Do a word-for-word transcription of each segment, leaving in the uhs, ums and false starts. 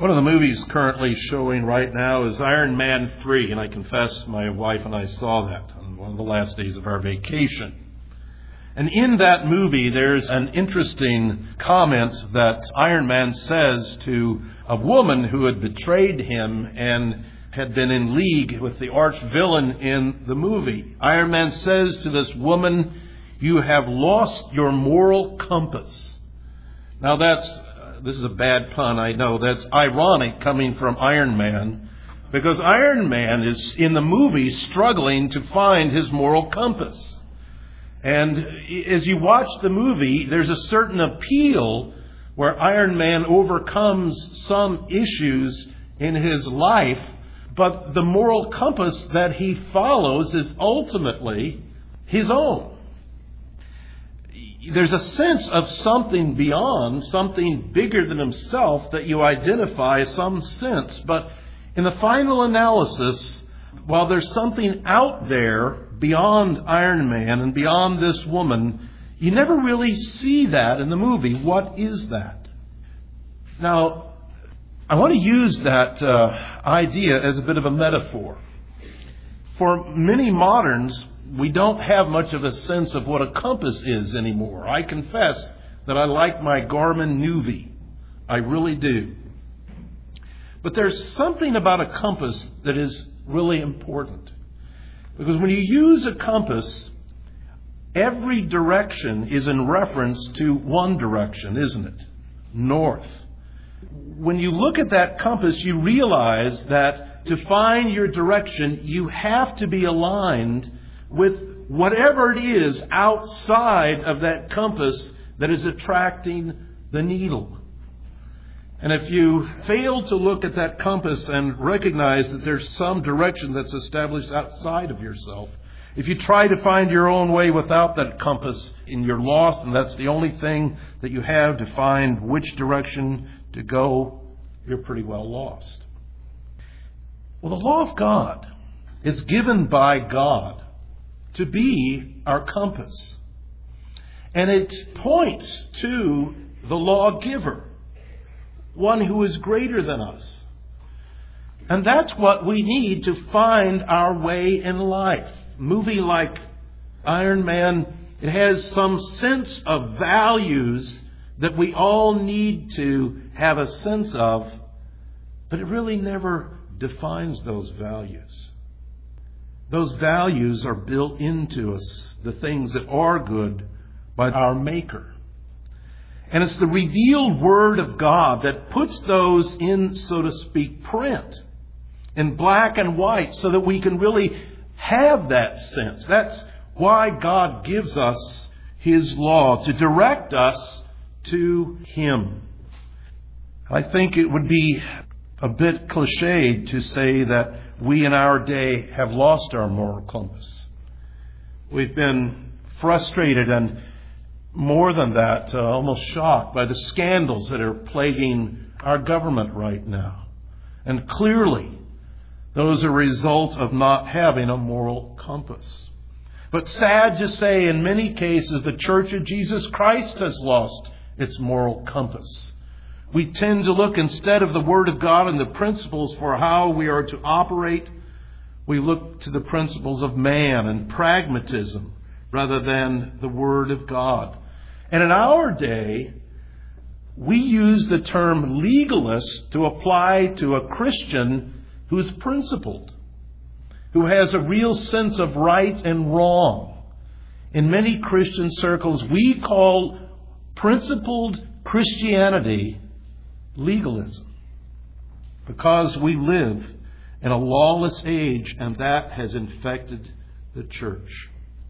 One of the movies currently showing right now is Iron Man three, and I confess my wife and I saw that on one of the last days of our vacation. And in that movie, there's an interesting comment that Iron Man says to a woman who had betrayed him and had been in league with the arch villain in the movie. Iron Man says to this woman, "You have lost your moral compass." Now that's, uh, this is a bad pun, I know. That's ironic coming from Iron Man, because Iron Man is in the movie struggling to find his moral compass. And as you watch the movie, there's a certain appeal where Iron Man overcomes some issues in his life, but the moral compass that he follows is ultimately his own. There's a sense of something beyond, something bigger than himself that you identify some sense. But in the final analysis, while there's something out there beyond Iron Man and beyond this woman, you never really see that in the movie. What is that? Now, I want to use that uh, idea as a bit of a metaphor. For many moderns, we don't have much of a sense of what a compass is anymore. I confess that I like my Garmin Nuvi. I really do. But there's something about a compass that is really important. Because when you use a compass, every direction is in reference to one direction, isn't it? North. When you look at that compass, you realize that to find your direction, you have to be aligned with whatever it is outside of that compass that is attracting the needle. And if you fail to look at that compass and recognize that there's some direction that's established outside of yourself, if you try to find your own way without that compass, and you're lost, and that's the only thing that you have to find which direction to go, you're pretty well lost. Well, the law of God is given by God to be our compass. And it points to the lawgiver, one who is greater than us. And that's what we need to find our way in life. A movie like Iron Man, it has some sense of values that we all need to have a sense of, but it really never defines those values. Those values are built into us, the things that are good, by our Maker. And it's the revealed Word of God that puts those in, so to speak, print, in black and white, so that we can really have that sense. That's why God gives us His law, to direct us to Him. I think it would be a bit cliched to say that we in our day have lost our moral compass. We've been frustrated and, more than that, uh, almost shocked by the scandals that are plaguing our government right now. And clearly, those are a result of not having a moral compass. But sad to say, in many cases, the Church of Jesus Christ has lost its moral compass. We tend to look, instead of the Word of God and the principles for how we are to operate, we look to the principles of man and pragmatism rather than the Word of God. And in our day, we use the term legalist to apply to a Christian who is principled, who has a real sense of right and wrong. In many Christian circles, we call principled Christianity legalism, because we live in a lawless age, and that has infected the church.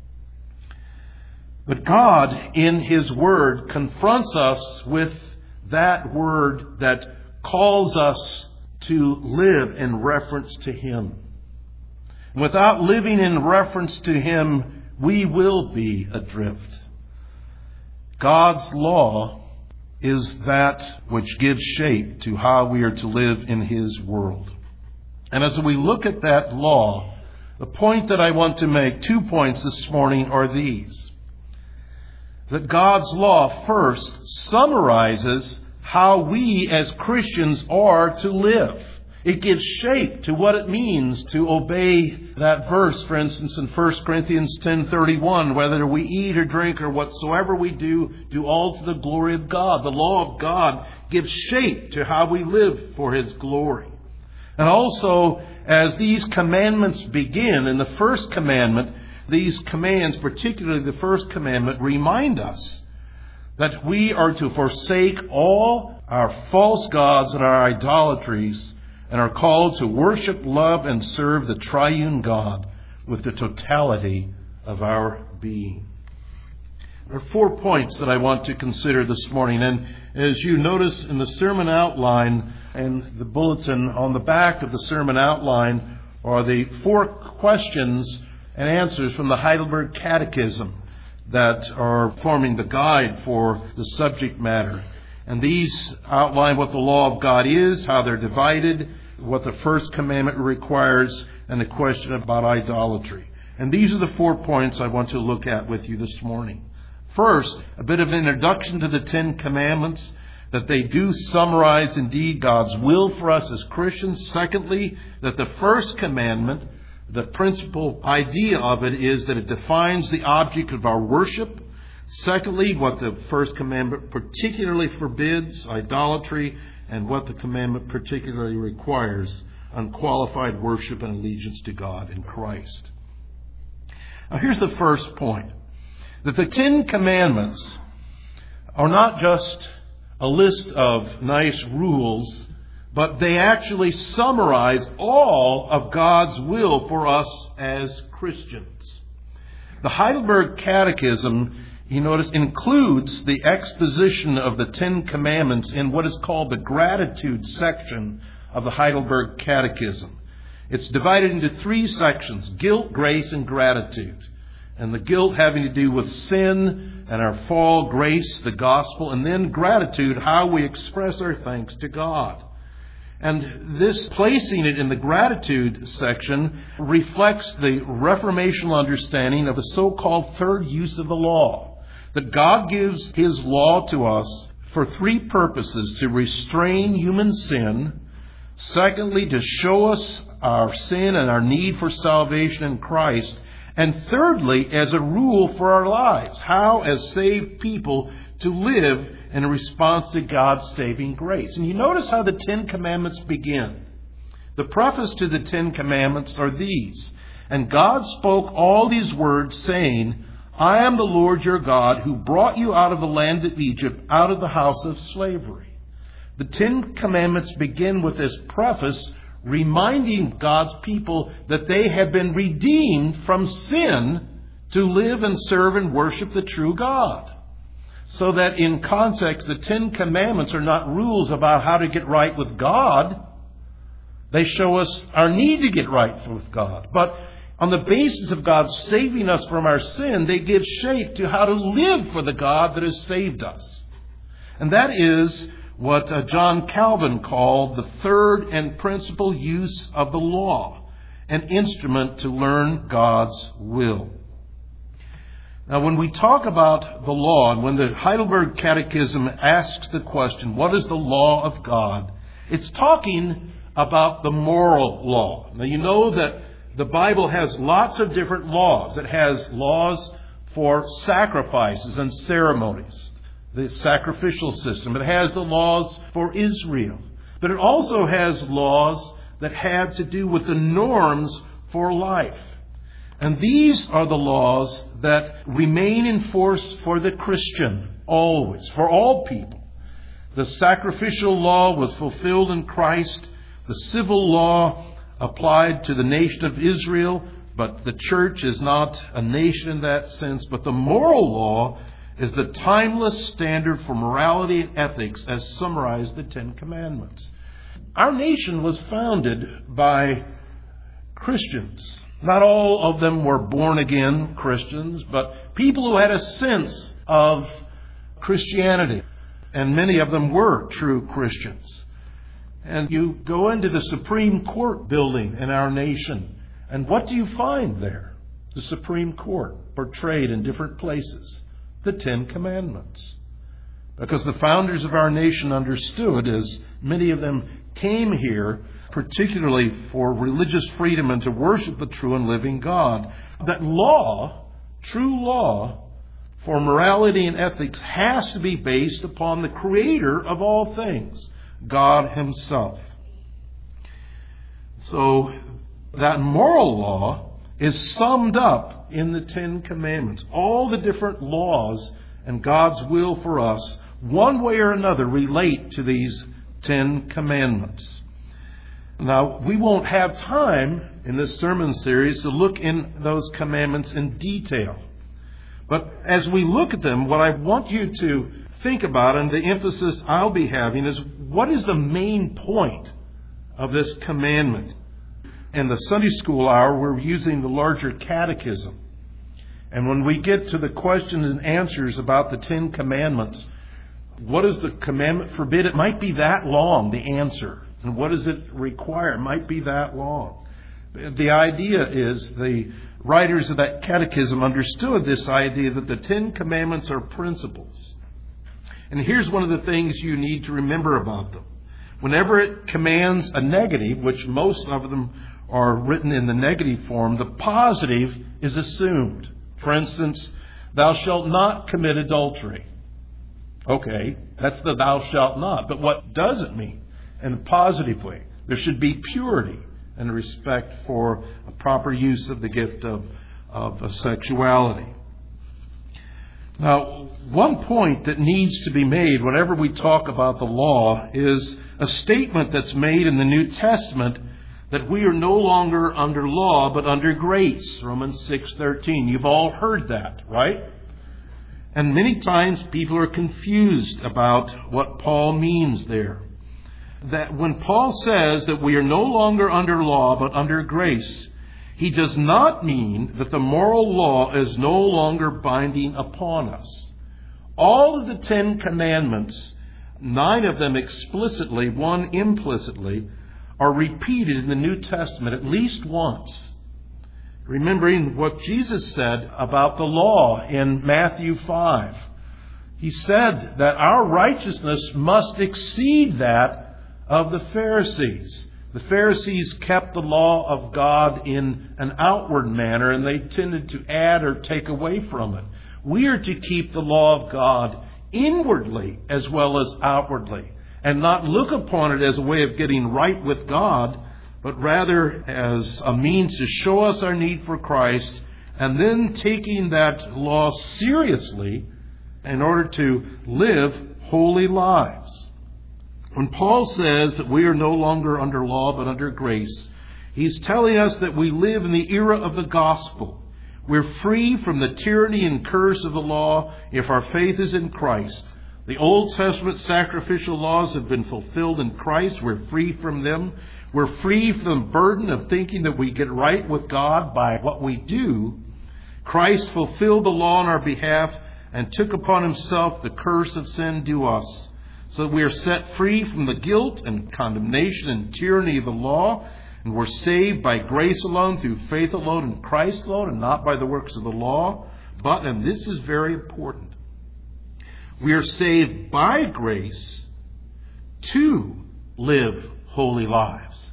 But God, in His Word, confronts us with that Word that calls us to live in reference to Him. Without living in reference to Him, we will be adrift. God's law is that which gives shape to how we are to live in His world. And as we look at that law, the point that I want to make, two points this morning, are these. That God's law first summarizes how we as Christians are to live. It gives shape to what it means to obey that verse. For instance, in First Corinthians ten thirty-one, whether we eat or drink or whatsoever we do, do all to the glory of God. The law of God gives shape to how we live for His glory. And also, as these commandments begin, in the first commandment, these commands, particularly the first commandment, remind us that we are to forsake all our false gods and our idolatries, and are called to worship, love, and serve the triune God with the totality of our being. There are four points that I want to consider this morning. And as you notice in the sermon outline and the bulletin, on the back of the sermon outline are the four questions and answers from the Heidelberg Catechism that are forming the guide for the subject matter. And these outline what the law of God is, how they're divided, what the first commandment requires, and the question about idolatry. And these are the four points I want to look at with you this morning. First, a bit of an introduction to the Ten Commandments, that they do summarize indeed God's will for us as Christians. Secondly, that the first commandment, the principal idea of it is that it defines the object of our worship. Secondly, what the first commandment particularly forbids, idolatry, and what the commandment particularly requires, unqualified worship and allegiance to God in Christ. Now here's the first point, that the Ten Commandments are not just a list of nice rules, but they actually summarize all of God's will for us as Christians. The Heidelberg Catechism, you notice, includes the exposition of the Ten Commandments in what is called the gratitude section of the Heidelberg Catechism. It's divided into three sections: guilt, grace, and gratitude. And the guilt having to do with sin and our fall, grace, the gospel, and then gratitude, how we express our thanks to God. And this, placing it in the gratitude section, reflects the Reformational understanding of the so-called third use of the law. That God gives His law to us for three purposes: to restrain human sin, secondly, to show us our sin and our need for salvation in Christ, and thirdly, as a rule for our lives, how as saved people to live in response to God's saving grace. And you notice how the Ten Commandments begin. The preface to the Ten Commandments are these: "And God spoke all these words, saying, I am the Lord your God, who brought you out of the land of Egypt, out of the house of slavery." The Ten Commandments begin with this preface, reminding God's people that they have been redeemed from sin to live and serve and worship the true God. So that in context, the Ten Commandments are not rules about how to get right with God. They show us our need to get right with God. But on the basis of God saving us from our sin, they give shape to how to live for the God that has saved us. And that is what uh, John Calvin called the third and principal use of the law, an instrument to learn God's will. Now, when we talk about the law, and when the Heidelberg Catechism asks the question, what is the law of God? It's talking about the moral law. Now, you know that the Bible has lots of different laws. It has laws for sacrifices and ceremonies, the sacrificial system. It has the laws for Israel. But it also has laws that have to do with the norms for life. And these are the laws that remain in force for the Christian, always, for all people. The sacrificial law was fulfilled in Christ. The civil law applied to the nation of Israel, but the church is not a nation in that sense. But the moral law is the timeless standard for morality and ethics as summarized in the Ten Commandments. Our nation was founded by Christians. Not all of them were born-again Christians, but people who had a sense of Christianity. And many of them were true Christians. And you go into the Supreme Court building in our nation, and what do you find there? The Supreme Court portrayed in different places. The Ten Commandments. Because the founders of our nation understood, as many of them came here, particularly for religious freedom and to worship the true and living God, that law, true law, for morality and ethics has to be based upon the Creator of all things, God Himself. So that moral law is summed up in the Ten Commandments. All the different laws and God's will for us, one way or another, relate to these Ten Commandments. Now, we won't have time in this sermon series to look in those commandments in detail. But as we look at them, what I want you to think about, and the emphasis I'll be having, is what is the main point of this commandment? In the Sunday school hour, we're using the larger catechism. And when we get to the questions and answers about the Ten Commandments, what does the commandment forbid? It might be that long, the answer. And what does it require? It might be that long. The idea is the writers of that catechism understood this idea that the Ten Commandments are principles. And here's one of the things you need to remember about them. Whenever it commands a negative, which most of them are written in the negative form, the positive is assumed. For instance, thou shalt not commit adultery. Okay, that's the thou shalt not. But what does it mean in a positive way? There should be purity and respect for a proper use of the gift of, of sexuality. Now, one point that needs to be made whenever we talk about the law is a statement that's made in the New Testament that we are no longer under law but under grace. Romans six thirteen. You've all heard that, right? And many times people are confused about what Paul means there. That when Paul says that we are no longer under law but under grace, he does not mean that the moral law is no longer binding upon us. All of the Ten Commandments, nine of them explicitly, one implicitly, are repeated in the New Testament at least once. Remembering what Jesus said about the law in Matthew five. He said that our righteousness must exceed that of the Pharisees. The Pharisees kept the law of God in an outward manner, and they tended to add or take away from it. We are to keep the law of God inwardly as well as outwardly, and not look upon it as a way of getting right with God, but rather as a means to show us our need for Christ, and then taking that law seriously in order to live holy lives. When Paul says that we are no longer under law but under grace, he's telling us that we live in the era of the gospel. We're free from the tyranny and curse of the law if our faith is in Christ. The Old Testament sacrificial laws have been fulfilled in Christ. We're free from them. We're free from the burden of thinking that we get right with God by what we do. Christ fulfilled the law on our behalf and took upon Himself the curse of sin due us. So we are set free from the guilt and condemnation and tyranny of the law, and we're saved by grace alone, through faith alone, in Christ alone, and not by the works of the law. But, and this is very important, we are saved by grace to live holy lives.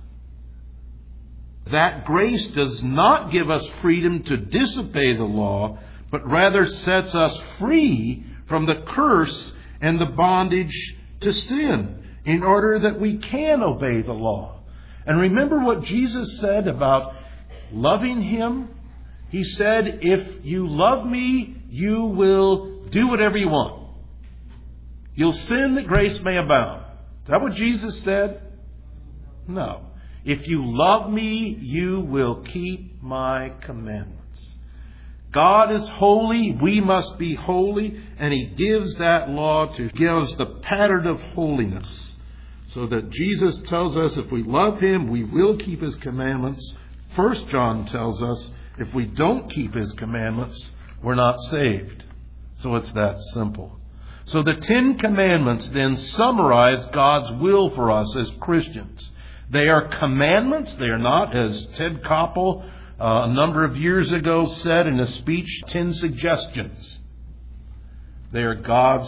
That grace does not give us freedom to disobey the law, but rather sets us free from the curse and the bondage to sin, in order that we can obey the law. And remember what Jesus said about loving Him? He said, if you love me, you will do whatever you want. You'll sin that grace may abound. Is that what Jesus said? No. If you love me, you will keep my commandments. God is holy, we must be holy, and He gives that law to give us the pattern of holiness. So that Jesus tells us if we love Him, we will keep His commandments. First John tells us if we don't keep His commandments, we're not saved. So it's that simple. So the Ten Commandments then summarize God's will for us as Christians. They are commandments. They are not, as Ted Koppel Uh, a number of years ago said in a speech, ten suggestions. They are God's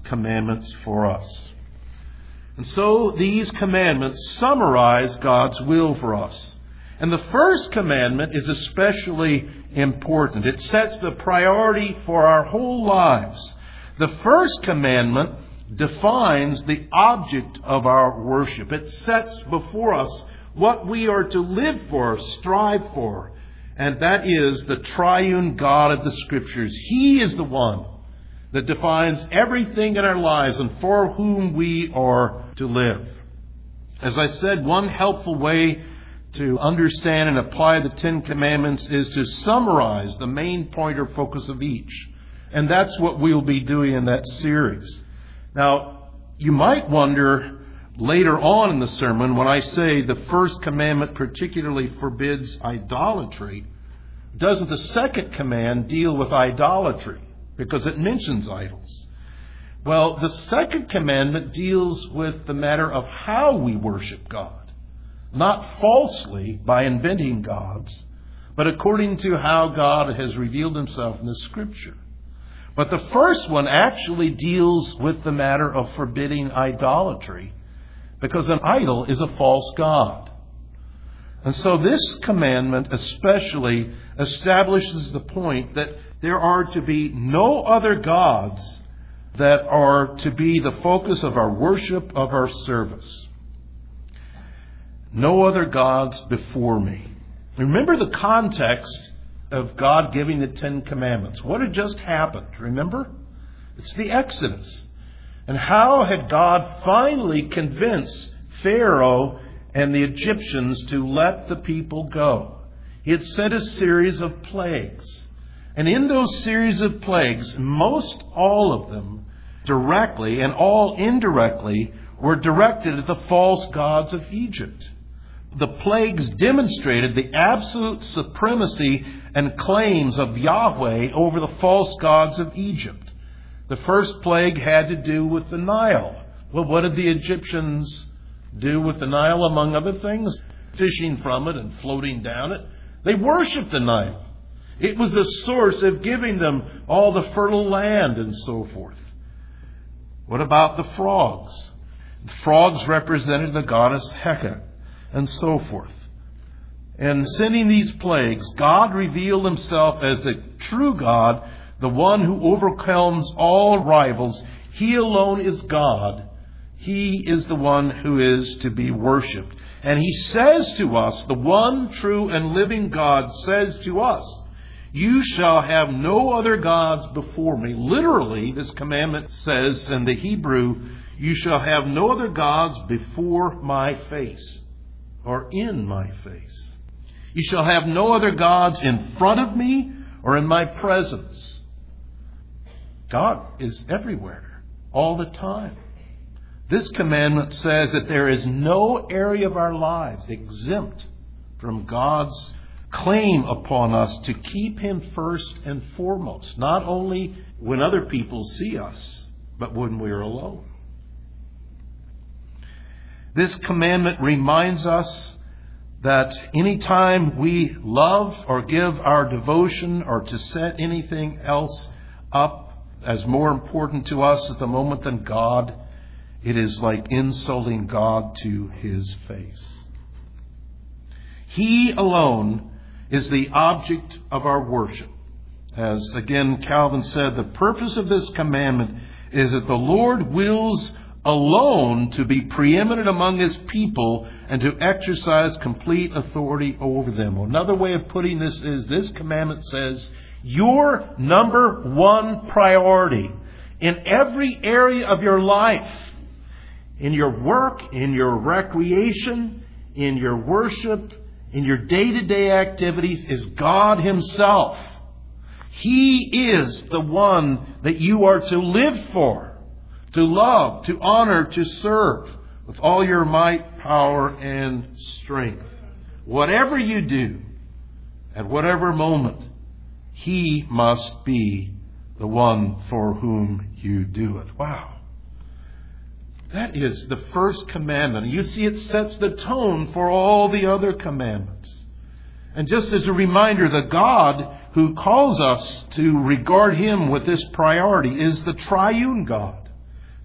commandments for us. And so these commandments summarize God's will for us. And the first commandment is especially important. It sets the priority for our whole lives. The first commandment defines the object of our worship. It sets before us what we are to live for, strive for. And that is the triune God of the Scriptures. He is the one that defines everything in our lives and for whom we are to live. As I said, one helpful way to understand and apply the Ten Commandments is to summarize the main point or focus of each. And that's what we'll be doing in that series. Now, you might wonder later on in the sermon when I say the first commandment particularly forbids idolatry, doesn't the second command deal with idolatry? Because it mentions idols. Well, the second commandment deals with the matter of how we worship God. Not falsely by inventing gods, but according to how God has revealed Himself in the Scripture. But the first one actually deals with the matter of forbidding idolatry, because an idol is a false god. And so this commandment especially establishes the point that there are to be no other gods that are to be the focus of our worship, of our service. No other gods before me. Remember the context of God giving the Ten Commandments. What had just happened? Remember? It's the Exodus. And how had God finally convinced Pharaoh and the Egyptians to let the people go? He had sent a series of plagues. And in those series of plagues, most all of them directly and all indirectly were directed at the false gods of Egypt. The plagues demonstrated the absolute supremacy and claims of Yahweh over the false gods of Egypt. The first plague had to do with the Nile. Well, what did the Egyptians do with the Nile, among other things? Fishing from it and floating down it. They worshipped the Nile. It was the source of giving them all the fertile land and so forth. What about the frogs? The frogs represented the goddess Hecate and so forth. And sending these plagues, God revealed Himself as the true God, the one who overcomes all rivals. He alone is God. He is the one who is to be worshipped. And He says to us, the one true and living God says to us, "You shall have no other gods before me." Literally, this commandment says in the Hebrew, "You shall have no other gods before my face," or in my face. "You shall have no other gods in front of me or in my presence." God is everywhere, all the time. This commandment says that there is no area of our lives exempt from God's claim upon us to keep Him first and foremost, not only when other people see us, but when we're alone. This commandment reminds us that anytime we love or give our devotion or to set anything else up as more important to us at the moment than God, it is like insulting God to His face. He alone is the object of our worship. As again Calvin said, the purpose of this commandment is that the Lord wills alone to be preeminent among His people and to exercise complete authority over them. Another way of putting this is this commandment says, your number one priority in every area of your life, in your work, in your recreation, in your worship, in your day-to-day activities, is God Himself. He is the one that you are to live for, to love, to honor, to serve with all your might, power, and strength. Whatever you do, at whatever moment, He must be the one for whom you do it. Wow. That is the first commandment. You see, it sets the tone for all the other commandments. And just as a reminder, the God who calls us to regard Him with this priority is the triune God.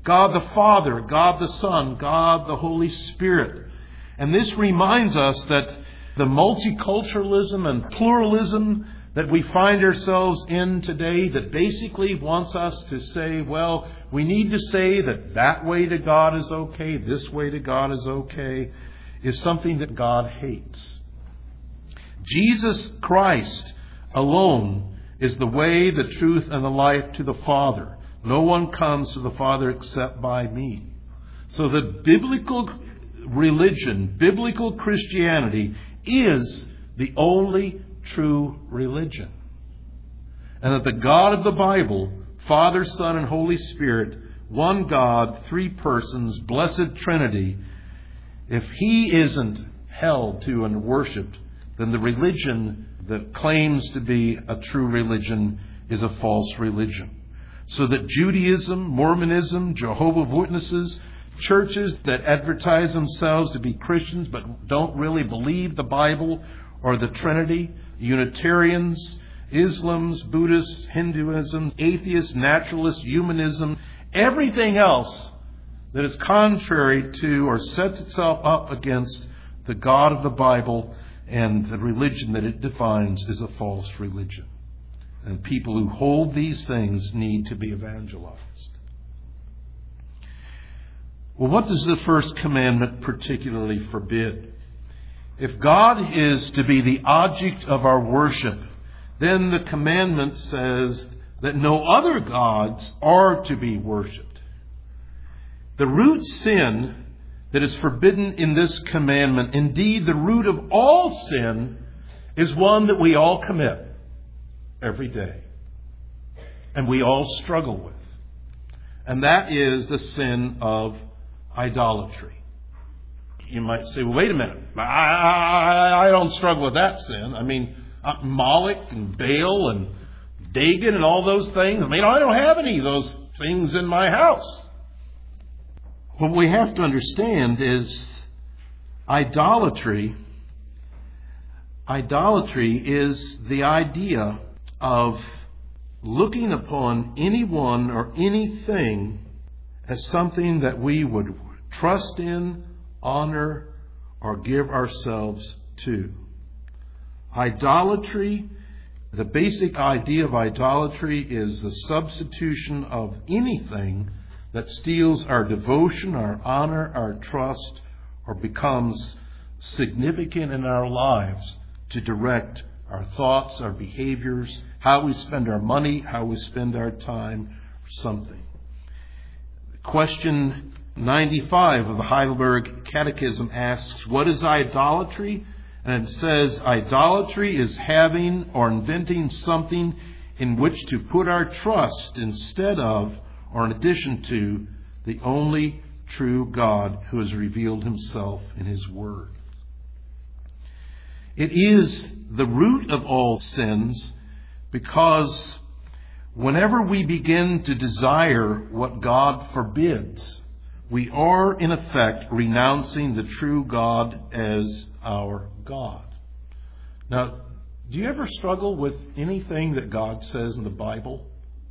God the Father, God the Son, God the Holy Spirit. And this reminds us that the multiculturalism and pluralism that we find ourselves in today, that basically wants us to say, well, we need to say that that way to God is okay, this way to God is okay, is something that God hates. Jesus Christ alone is the way, the truth, and the life to the Father. No one comes to the Father except by me. So the biblical religion, biblical Christianity, is the only true religion. And that the God of the Bible, Father, Son, and Holy Spirit, one God, three persons, blessed Trinity, if He isn't held to and worshipped, then the religion that claims to be a true religion is a false religion. So that Judaism, Mormonism, Jehovah's Witnesses, churches that advertise themselves to be Christians but don't really believe the Bible or the Trinity, Unitarians, Islams, Buddhists, Hinduism, atheists, naturalists, humanism, everything else that is contrary to or sets itself up against the God of the Bible and the religion that it defines is a false religion. And people who hold these things need to be evangelized. Well, what does the first commandment particularly forbid? If God is to be the object of our worship, then the commandment says that no other gods are to be worshipped. The root sin that is forbidden in this commandment, indeed the root of all sin, is one that we all commit every day. And we all struggle with. And that is the sin of idolatry. You might say, well, wait a minute. I, I, I don't struggle with that sin. I mean, uh, Moloch and Baal and Dagon and all those things. I mean, I don't have any of those things in my house. What we have to understand is idolatry. Idolatry is the idea of looking upon anyone or anything as something that we would trust in, honor, or give ourselves to. Idolatry, the basic idea of idolatry is the substitution of anything that steals our devotion, our honor, our trust, or becomes significant in our lives to direct our thoughts, our behaviors, how we spend our money, how we spend our time, or something. Question ninety-five of the Heidelberg Catechism asks, what is idolatry? And it says, idolatry is having or inventing something in which to put our trust instead of or in addition to the only true God who has revealed Himself in His Word. It is the root of all sins because whenever we begin to desire what God forbids, we are in effect renouncing the true God as our God. Now, do you ever struggle with anything that God says in the Bible?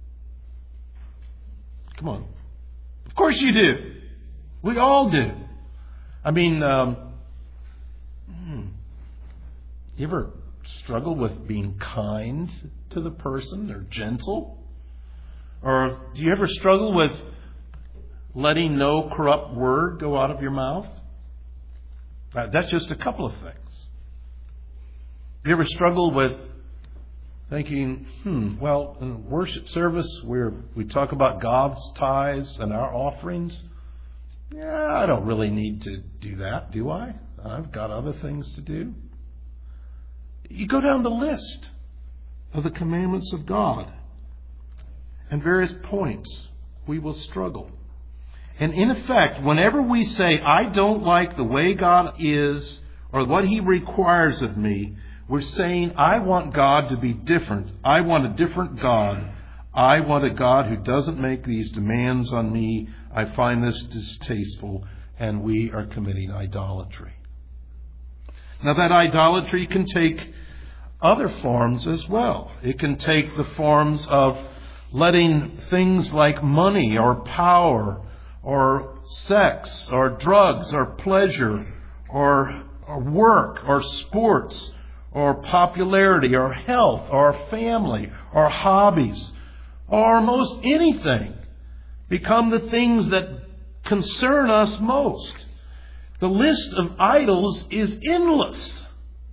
Come on. Of course you do. We all do. I mean, um, hmm, you ever struggle with being kind to the person or gentle? Or do you ever struggle with letting no corrupt word go out of your mouth? Uh, that's just a couple of things. You ever struggle with thinking, hmm, well, in worship service where we talk about God's tithes and our offerings, yeah, I don't really need to do that, do I? I've got other things to do. You go down the list of the commandments of God and various points, we will struggle. And in effect, whenever we say, I don't like the way God is or what He requires of me, we're saying, I want God to be different. I want a different God. I want a God who doesn't make these demands on me. I find this distasteful, and we are committing idolatry. Now, that idolatry can take other forms as well. It can take the forms of letting things like money or power or sex, or drugs, or pleasure, or, or work, or sports, or popularity, or health, or family, or hobbies, or most anything become the things that concern us most. The list of idols is endless.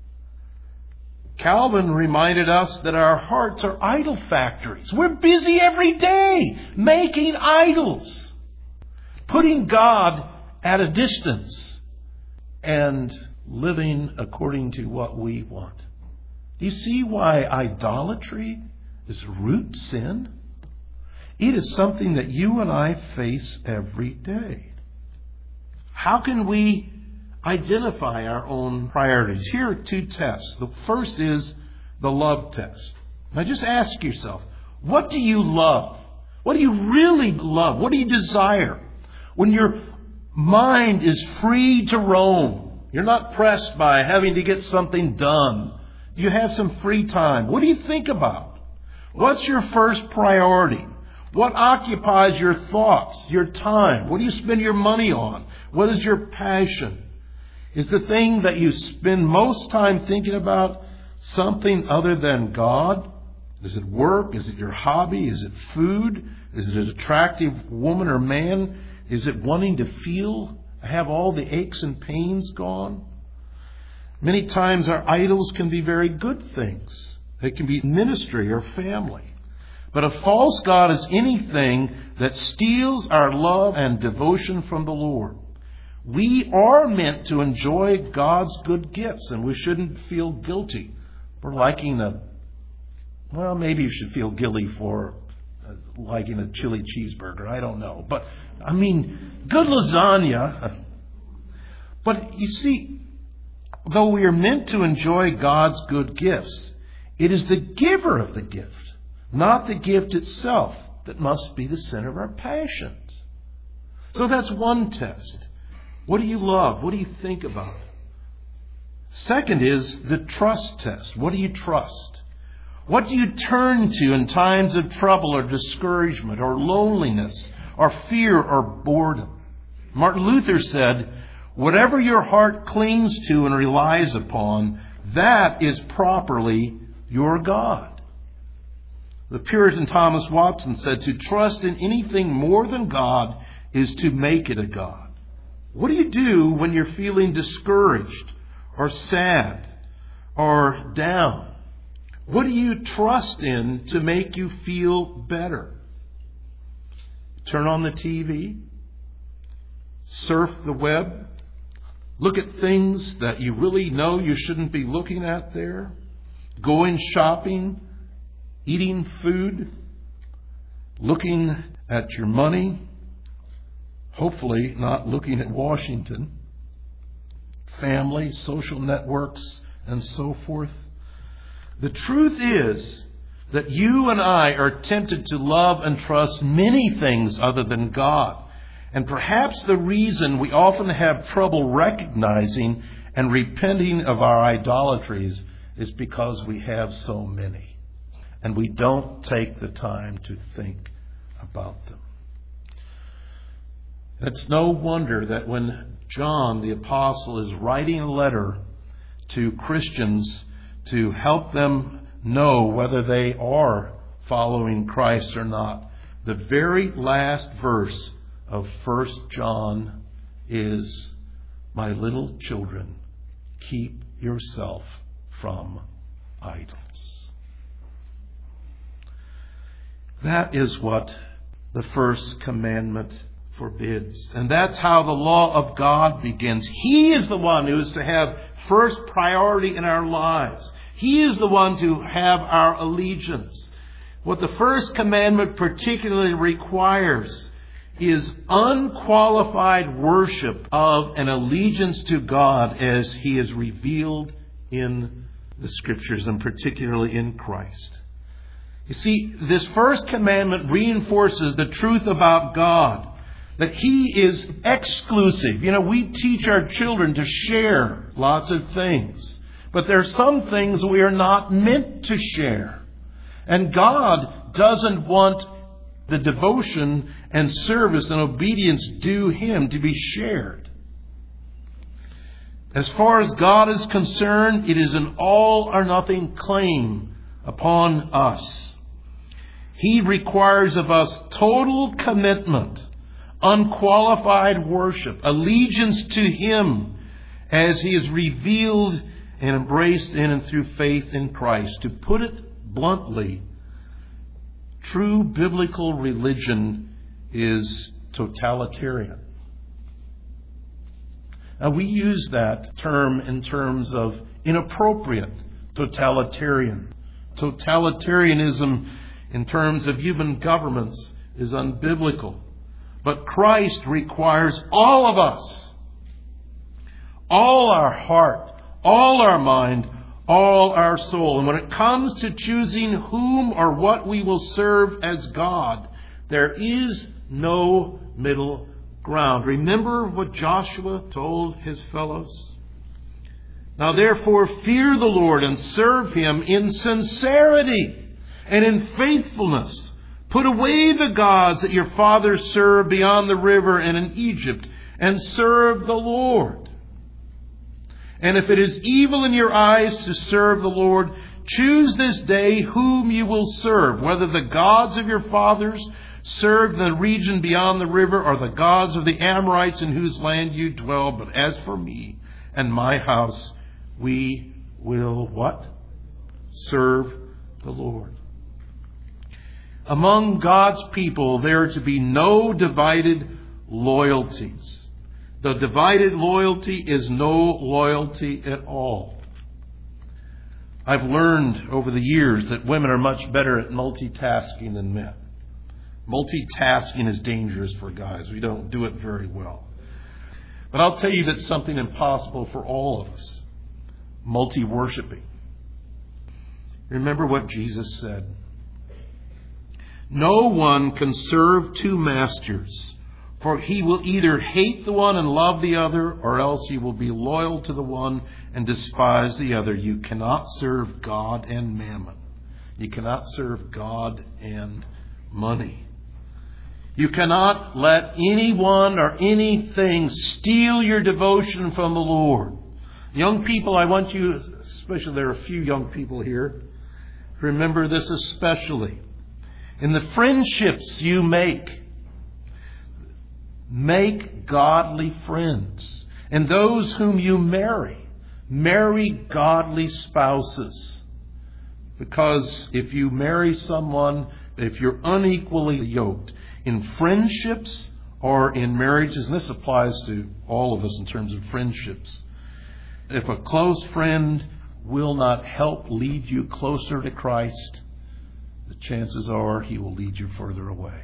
Calvin reminded us that our hearts are idol factories. We're busy every day making idols, putting God at a distance, and living according to what we want. Do you see why idolatry is root sin? It is something that you and I face every day. How can we identify our own priorities? Here are two tests. The first is the love test. Now just ask yourself, what do you love? What do you really love? What do you desire? When your mind is free to roam, you're not pressed by having to get something done. You have some free time. What do you think about? What's your first priority? What occupies your thoughts, your time? What do you spend your money on? What is your passion? Is the thing that you spend most time thinking about something other than God? Is it work? Is it your hobby? Is it food? Is it an attractive woman or man? Is it wanting to feel, have all the aches and pains gone? Many times our idols can be very good things. They can be ministry or family. But a false god is anything that steals our love and devotion from the Lord. We are meant to enjoy God's good gifts, and we shouldn't feel guilty for liking a, well, maybe you should feel guilty for liking a chili cheeseburger. I don't know. But, I mean, good lasagna. But, you see, though we are meant to enjoy God's good gifts, it is the giver of the gift, not the gift itself, that must be the center of our passions. So that's one test. What do you love? What do you think about? Second is the trust test. What do you trust? What do you turn to in times of trouble or discouragement or loneliness or fear or boredom? Martin Luther said, whatever your heart clings to and relies upon, that is properly your God. The Puritan Thomas Watson said, to trust in anything more than God is to make it a God. What do you do when you're feeling discouraged or sad or down? What do you trust in to make you feel better? Turn on the T V, surf the web, look at things that you really know you shouldn't be looking at there, going shopping, eating food, looking at your money, hopefully not looking at Washington, family, social networks, and so forth. The truth is that you and I are tempted to love and trust many things other than God. And perhaps the reason we often have trouble recognizing and repenting of our idolatries is because we have so many. And we don't take the time to think about them. It's no wonder that when John the Apostle is writing a letter to Christians to help them know whether they are following Christ or not, the very last verse of First John is, my little children, keep yourself from idols. That is what the first commandment forbids. And that's how the law of God begins. He is the one who is to have first priority in our lives. He is the one to have our allegiance. What the first commandment particularly requires is unqualified worship of an allegiance to God as He is revealed in the Scriptures, and particularly in Christ. You see, this first commandment reinforces the truth about God, that He is exclusive. You know, we teach our children to share lots of things, but there are some things we are not meant to share. And God doesn't want the devotion and service and obedience due Him to be shared. As far as God is concerned, it is an all or nothing claim upon us. He requires of us total commitment, unqualified worship, allegiance to Him as He is revealed and embraced in and through faith in Christ. To put it bluntly, true biblical religion is totalitarian. Now, we use that term in terms of inappropriate totalitarian. Totalitarianism in terms of human governments is unbiblical. But Christ requires all of us, all our heart, all our mind, all our soul. And when it comes to choosing whom or what we will serve as God, there is no middle ground. Remember what Joshua told his fellows? Now therefore fear the Lord and serve Him in sincerity and in faithfulness. Put away the gods that your fathers served beyond the river and in Egypt, and serve the Lord. And if it is evil in your eyes to serve the Lord, choose this day whom you will serve, whether the gods of your fathers served in the region beyond the river, or the gods of the Amorites in whose land you dwell. But as for me and my house, we will what? Serve the Lord. Among God's people, there are to be no divided loyalties. The divided loyalty is no loyalty at all. I've learned over the years that women are much better at multitasking than men. Multitasking is dangerous for guys. We don't do it very well. But I'll tell you that's something impossible for all of us. Multi-worshiping. Remember what Jesus said. No one can serve two masters, for he will either hate the one and love the other, or else he will be loyal to the one and despise the other. You cannot serve God and mammon. You cannot serve God and money. You cannot let anyone or anything steal your devotion from the Lord. Young people, I want you, especially there are a few young people here, remember this especially. In the friendships you make, make godly friends. And those whom you marry, marry godly spouses. Because if you marry someone, if you're unequally yoked in friendships or in marriages, and this applies to all of us in terms of friendships, if a close friend will not help lead you closer to Christ, the chances are he will lead you further away.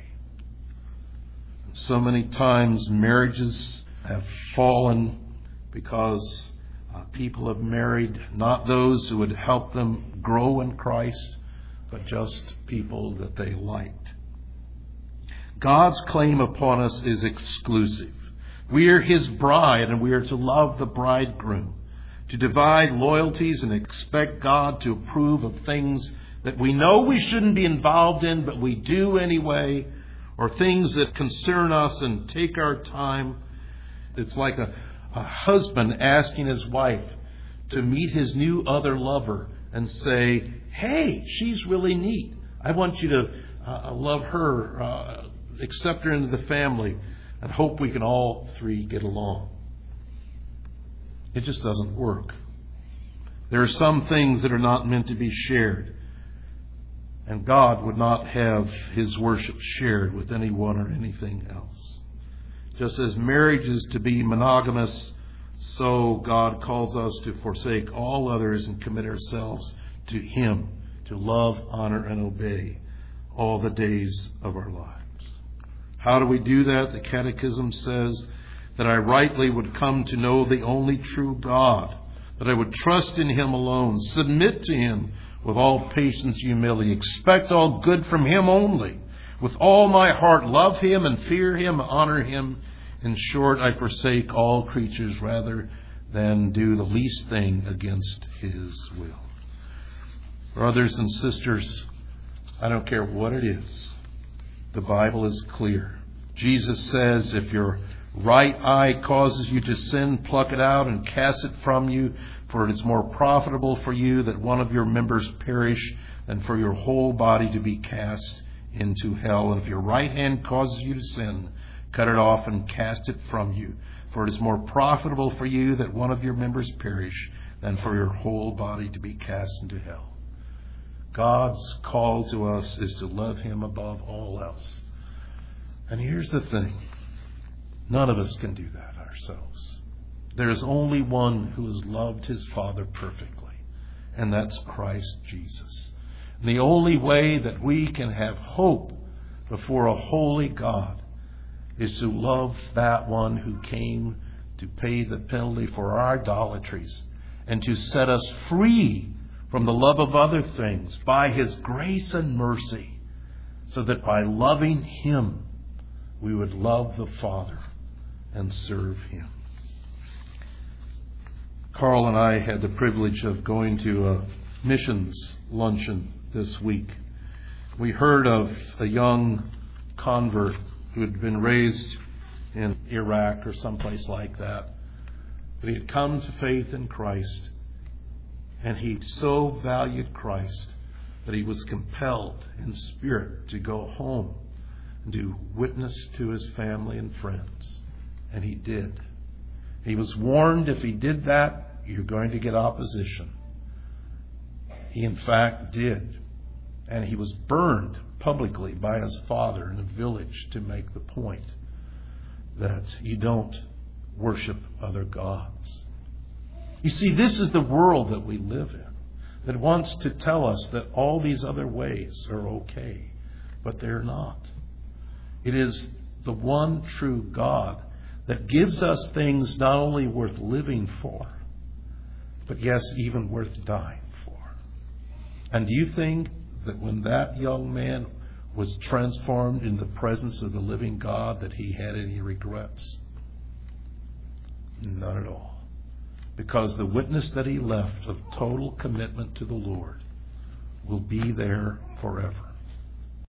So many times marriages have fallen because uh, people have married not those who would help them grow in Christ, but just people that they liked. God's claim upon us is exclusive. We are His bride, and we are to love the bridegroom, to divide loyalties and expect God to approve of things that we know we shouldn't be involved in, but we do anyway, or things that concern us and take our time. It's like a, a husband asking his wife to meet his new other lover and say, hey, she's really neat. I want you to uh, love her, uh, accept her into the family, and hope we can all three get along. It just doesn't work. There are some things that are not meant to be shared. And God would not have His worship shared with anyone or anything else. Just as marriage is to be monogamous, so God calls us to forsake all others and commit ourselves to Him, to love, honor, and obey all the days of our lives. How do we do that? The Catechism says that I rightly would come to know the only true God, that I would trust in Him alone, submit to Him with all patience and humility, expect all good from Him only, with all my heart love Him and fear Him, honor Him. In short, I forsake all creatures rather than do the least thing against His will. Brothers and sisters, I don't care what it is. The Bible is clear. Jesus says, if your right eye causes you to sin, pluck it out and cast it from you, for it is more profitable for you that one of your members perish than for your whole body to be cast into hell. And if your right hand causes you to sin, cut it off and cast it from you, for it is more profitable for you that one of your members perish than for your whole body to be cast into hell. God's call to us is to love Him above all else. And here's the thing. None of us can do that ourselves. There is only one who has loved His Father perfectly, and that's Christ Jesus. And the only way that we can have hope before a holy God is to love that one who came to pay the penalty for our idolatries and to set us free from the love of other things by His grace and mercy, so that by loving Him, we would love the Father and serve Him. Carl and I had the privilege of going to a missions luncheon this week. We heard of a young convert who had been raised in Iraq or someplace like that. But he had come to faith in Christ, and he so valued Christ that he was compelled in spirit to go home and to witness to his family and friends. And he did. He was warned if he did that, you're going to get opposition. He in fact did. And he was burned publicly by his father in a village to make the point that you don't worship other gods. You see, this is the world that we live in, that wants to tell us that all these other ways are okay, but they're not. It is the one true God that gives us things not only worth living for, but yes, even worth dying for. And do you think that when that young man was transformed in the presence of the living God, that he had any regrets? None at all. Because the witness that he left of total commitment to the Lord will be there forever.